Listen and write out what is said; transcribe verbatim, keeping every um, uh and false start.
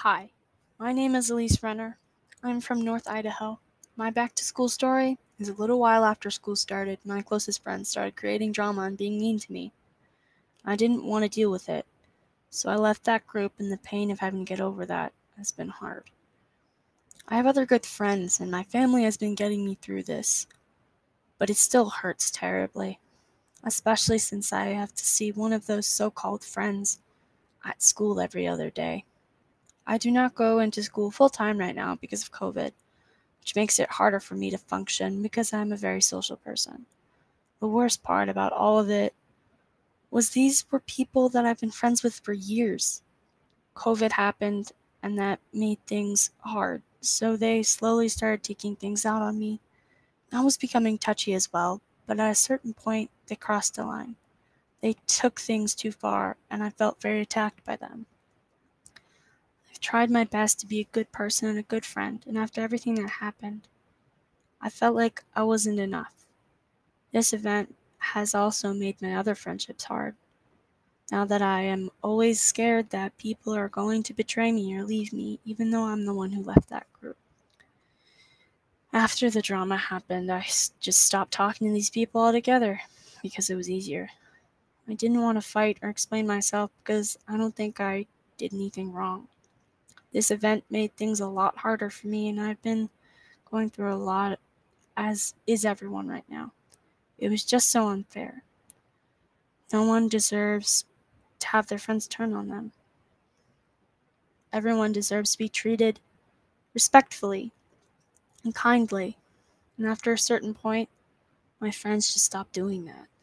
Hi, my name is Elise Renner. I'm from North Idaho. My back to school story is a little while after school started, my closest friends started creating drama and being mean to me. I didn't want to deal with it, so I left that group, and the pain of having to get over that has been hard. I have other good friends, and my family has been getting me through this, but it still hurts terribly, especially since I have to see one of those so-called friends at school every other day. I do not go into school full-time right now because of COVID, which makes it harder for me to function because I'm a very social person. The worst part about all of it was these were people that I've been friends with for years. COVID happened, and that made things hard, so they slowly started taking things out on me. I was becoming touchy as well, but at a certain point, they crossed the line. They took things too far, and I felt very attacked by them. I've tried my best to be a good person and a good friend, and after everything that happened, I felt like I wasn't enough. This event has also made my other friendships hard, now that I am always scared that people are going to betray me or leave me, even though I'm the one who left that group. After the drama happened, I just stopped talking to these people altogether because it was easier. I didn't want to fight or explain myself because I don't think I did anything wrong. This event made things a lot harder for me, and I've been going through a lot, as is everyone right now. It was just so unfair. No one deserves to have their friends turn on them. Everyone deserves to be treated respectfully and kindly, and after a certain point, my friends just stopped doing that.